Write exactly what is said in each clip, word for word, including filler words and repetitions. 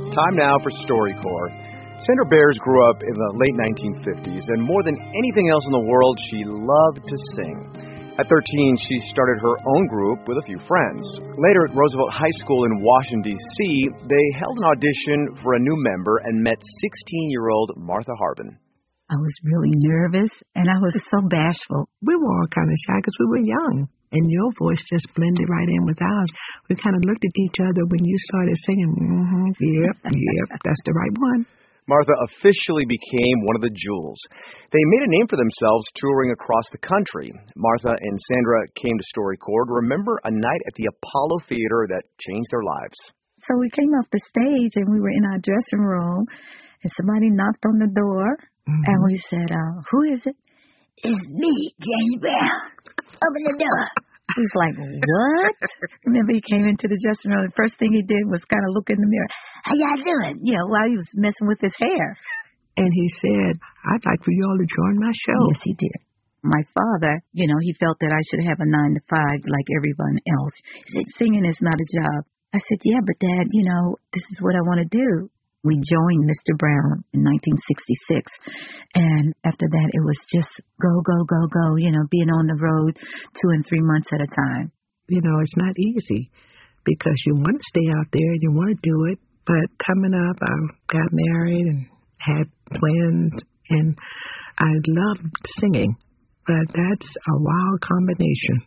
Time now for StoryCorps. Sandra Bears grew up in the late nineteen fifties, and more than anything else in the world, she loved to sing. At thirteen, she started her own group with a few friends. Later at Roosevelt High School in Washington, D C, they held an audition for a new member and met sixteen-year-old Martha Harvin. I was really nervous, and I was so bashful. We were all kind of shy because we were young, and your voice just blended right in with ours. We kind of looked at each other when you started singing. Mm-hmm, yep, yep, that's the right one. Martha officially became one of the Jewels. They made a name for themselves touring across the country. Martha and Sandra came to StoryCorps to remember a night at the Apollo Theater that changed their lives. So we came off the stage, and we were in our dressing room, and somebody knocked on the door, mm-hmm. and we said, uh, who is it? It's me, James Brown. Open the door. He was like, what? Remember, he came into the dressing room. The first thing he did was kind of look in the mirror. How y'all doing? You know, while he was messing with his hair. And he said, I'd like for y'all to join my show. Yes, he did. My father, you know, he felt that I should have a nine to five like everyone else. He said, singing is not a job. I said, yeah, but Dad, you know, this is what I want to do. We joined Mister Brown in nineteen sixty-six, and after that, it was just go, go, go, go, you know, being on the road two and three months at a time. You know, it's not easy because you want to stay out there, you want to do it, but coming up, I got married and had twins, and I loved singing, but that's a wild combination.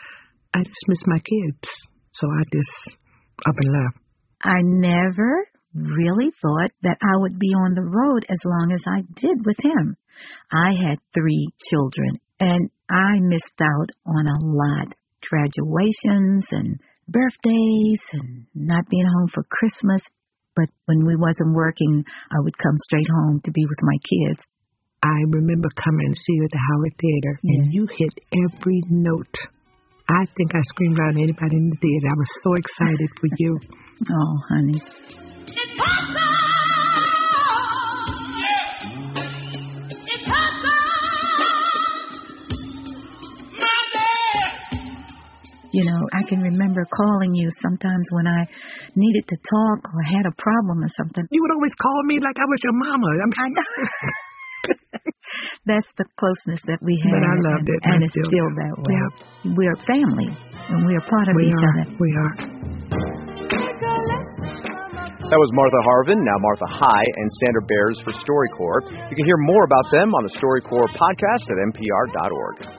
I just miss my kids, so I just up and left. I never really thought that I would be on the road as long as I did with him. I had three children, and I missed out on a lot. Graduations and birthdays and not being home for Christmas. But when we wasn't working, I would come straight home to be with my kids. I remember coming to see you at the Howard Theater, yeah. and you hit every note. I think I screamed out at anybody in the theater. I was so excited for you. Oh, honey. You know, I can remember calling you sometimes when I needed to talk or had a problem or something. You would always call me like I was your mama. I'm I know. That's the closeness that we had. But I loved and, it. And I it's still, still that way. Yeah. We're family, and we're part of we each are, other. We are. That was Martha Harvin, now Martha High, and Sandra Bears for StoryCorps. You can hear more about them on the StoryCorps podcast at N P R dot org.